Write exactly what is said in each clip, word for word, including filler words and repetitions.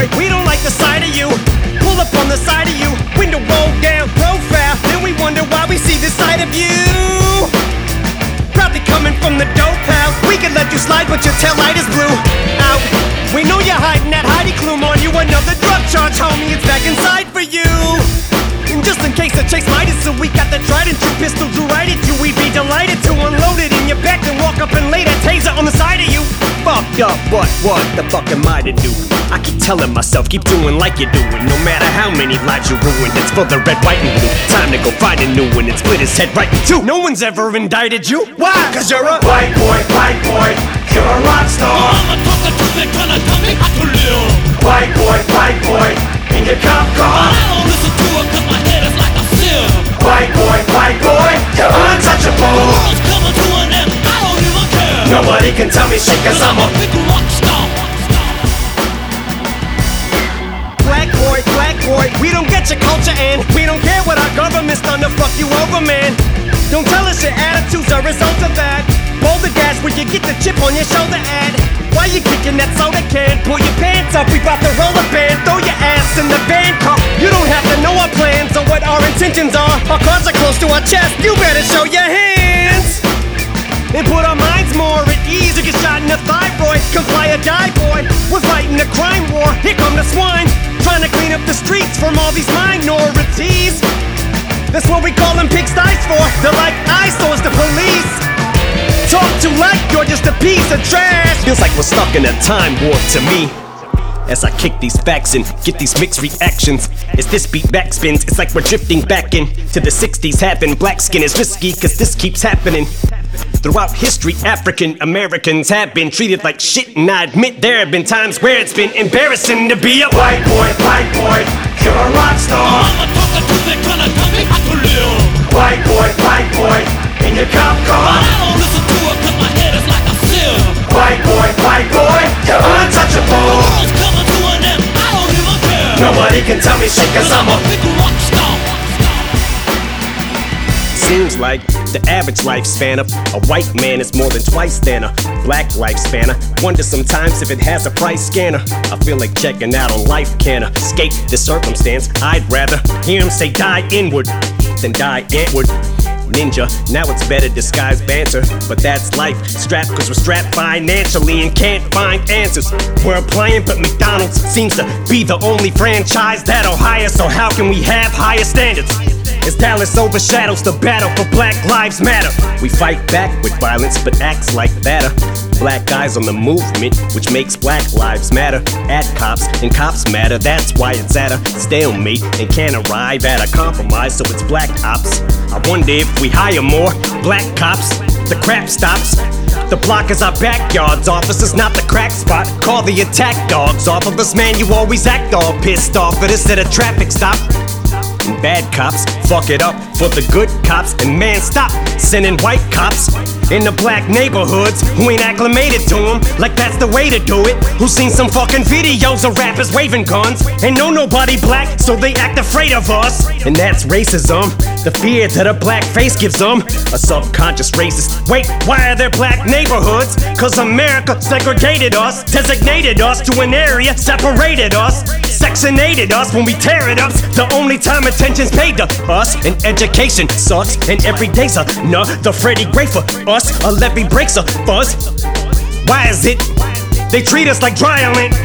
boy, we don't like the sight of you. Pull up on the side of you, window roll down profile. Then we wonder why we see this side of you. Probably coming from the dope house. We can let you slide, but your tail light is blue. Out. We know you're hiding that Heidi Klum on you. Another drug charge, homie, it's back inside for you. And just in case the chase might so we got the trident, true pistol drew right at you. We'd be delighted to unload it in your back and walk up and lay that taser on the side of you. Fucked up, but what the fuck am I to do? I keep telling myself, keep doing like you're doing. No matter how many lives you ruined, it's for the red, white, and blue. Time to go find a new one and split his head right in two. No one's ever indicted you. Why? Cause you're a white boy, white boy, you're a rock star. I'm a talker to me, trying to tell me how to live. White boy, white boy, in your cop car. I don't listen to it cause my head is like a sieve. White boy, white boy, you're untouchable. The world's coming to an end, I don't even care. Nobody can tell me shit cause I'm a big rock star. Black boy, black boy, we don't get your culture and we don't care what our government's done to fuck you over, man. Don't tell us your attitude's a result of that. Roll the gas when you get the chip on your shoulder ad. Why you kicking that soda can? Pull your pants up, we bout to roll a band. Throw your ass in the van car. You don't have to know our plans or what our intentions are. Our cards are close to our chest, you better show your hands. And put our minds more at ease. You get shot in the thyroid, comply or die, boy. We're fighting a crime war, here come the swine. Trying to clean up the streets from all these minorities. That's what we call them pigsties for. They're like eyesores, the police. Talk to like you're just a piece of trash. Feels like we're stuck in a time warp to me. As I kick these facts and get these mixed reactions. As this beat backspins, it's like we're drifting back in to the sixties. Having black skin is risky, cause this keeps happening. Throughout history, African Americans have been treated like shit, and I admit there have been times where it's been embarrassing to be a white boy, white boy, you're a rock star. I'm a talker to me, trying to tell me how to live. White boy, white boy, in your cop car. I don't listen to it cause my head is like a sieve. White boy, white boy, you're untouchable. The world's coming to an end, I don't even care. Nobody can tell me shit cause I'm a big rock star. Seems like the average lifespan of a white man is more than twice than a black lifespan. I wonder sometimes if it has a price scanner. I feel like checking out on life, can I escape this circumstance? I'd rather hear him say die inward than die antward. Ninja, now it's better disguised banter, but that's life. Strapped cause we're strapped financially and can't find answers. We're applying, but McDonald's seems to be the only franchise that'll hire. So how can we have higher standards? As Dallas overshadows the battle for Black Lives Matter. We fight back with violence, but acts like that. Black eyes on the movement, which makes Black Lives Matter. At cops, and cops matter, that's why it's at a stalemate and can't arrive at a compromise, so it's black ops. I wonder if we hire more black cops, the crap stops. The block is our backyards, officers, not the crack spot. Call the attack dogs off of us, man, you always act all pissed off at us at a traffic stop. And bad cops fuck it up for the good cops. And man, stop sending white cops in the black neighborhoods who ain't acclimated to them like that's the way to do it. Who seen some fucking videos of rappers waving guns and know nobody black, so they act afraid of us. And that's racism, the fear that a black face gives them. A subconscious racist. Wait, why are there black neighborhoods? Cause America segregated us, designated us to an area, separated us, sectionated us. When we tear it up's the only time attention's paid to us. And education sucks, and every day's another Freddie Gray for us. A levee breaks a fuzz. Why is it they treat us like dry island?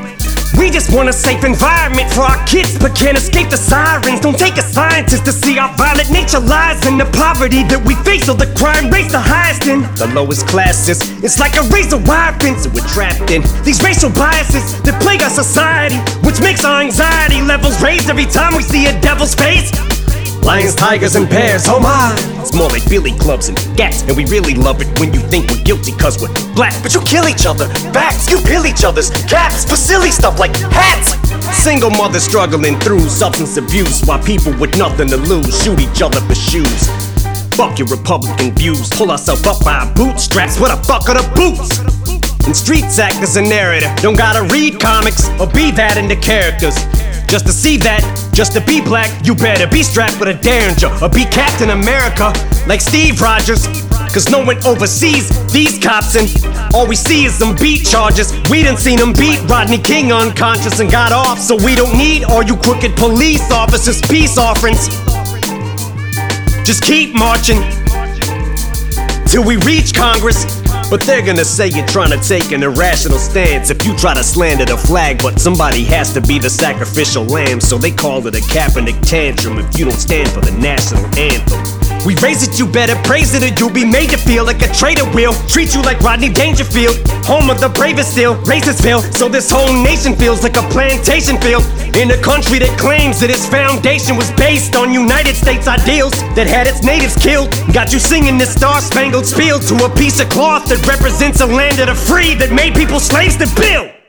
We just want a safe environment for our kids, but can't escape the sirens. Don't take a scientist to see our violent nature lies in the poverty that we face, or the crime rates the highest in the lowest classes. It's like a razor wire fence that we're trapped in. These racial biases that plague our society, which makes our anxiety levels raise every time we see a devil's face. Lions, tigers, and bears, oh my. It's more like billy clubs and gats, and we really love it when you think we're guilty cause we're black. But you kill each other, facts, you peel each other's caps for silly stuff like hats. Single mothers struggling through substance abuse, while people with nothing to lose shoot each other for shoes. Fuck your Republican views, pull ourselves up by our bootstraps. What the fuck are the boots? And streets act as a narrator, don't gotta read comics or be that into characters. Just to see that, just to be black, you better be strapped with a Derringer or be Captain America like Steve Rogers. Cause no one oversees these cops, and all we see is them beat charges. We done seen them beat Rodney King unconscious and got off. So we don't need all you crooked police officers' peace offerings. Just keep marching till we reach Congress. But they're gonna say you're trying to take an irrational stance if you try to slander the flag. But somebody has to be the sacrificial lamb, so they call it a Kaepernick tantrum if you don't stand for the national anthem. We raise it, you better praise it, or you'll be made to feel like a traitor will. Treat you like Rodney Dangerfield, home of the bravest still, Racistville. So this whole nation feels like a plantation field in a country that claims that its foundation was based on United States ideals that had its natives killed. Got you singing this star-spangled spiel to a piece of cloth that represents a land of the free that made people slaves to build.